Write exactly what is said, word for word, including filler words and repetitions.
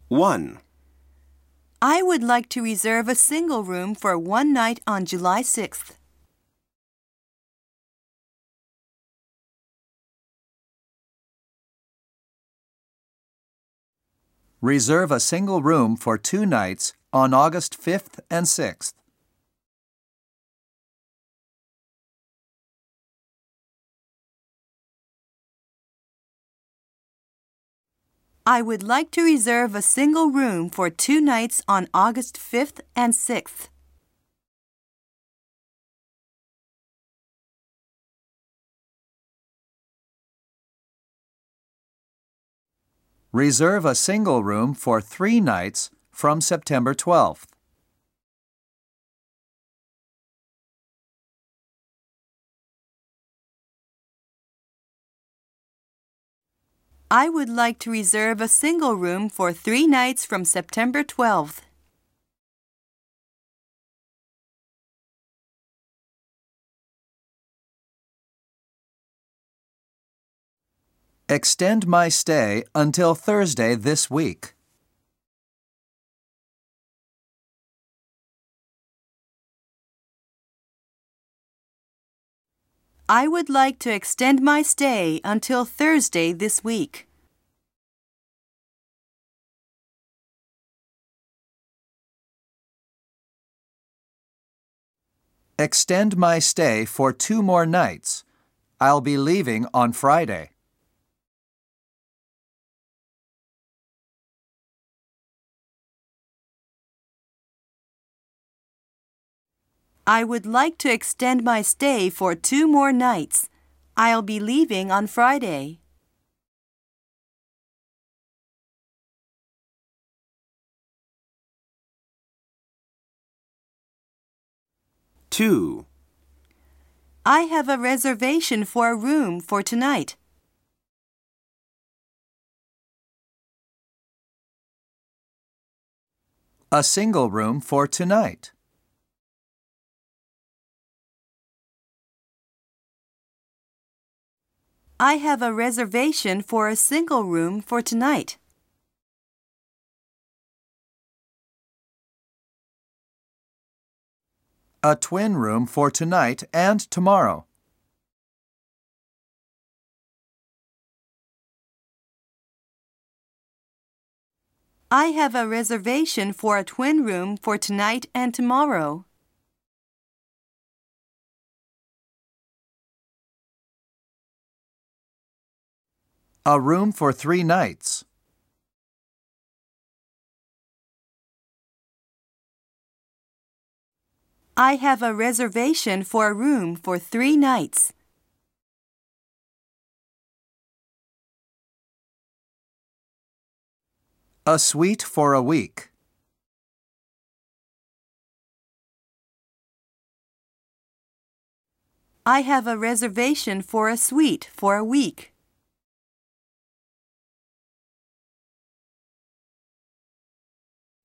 one. I would like to reserve a single room for one night on July sixth. Reserve a single room for two nights on August fifth and sixth. I would like to reserve a single room for two nights on August fifth and sixth. Reserve a single room for three nights from September twelfth. I would like to reserve a single room for three nights from September twelfth. Extend my stay until Thursday this week. I would like to extend my stay until Thursday this week. Extend my stay for two more nights. I'll be leaving on Friday. I would like to extend my stay for two more nights. I'll be leaving on Friday. two. I have a reservation for a room for tonight. A single room for tonight. I have a reservation for a single room for tonight. A twin room for tonight and tomorrow. I have a reservation for a twin room for tonight and tomorrow. A room for three nights. I have a reservation for a room for three nights. A suite for a week. I have a reservation for a suite for a week.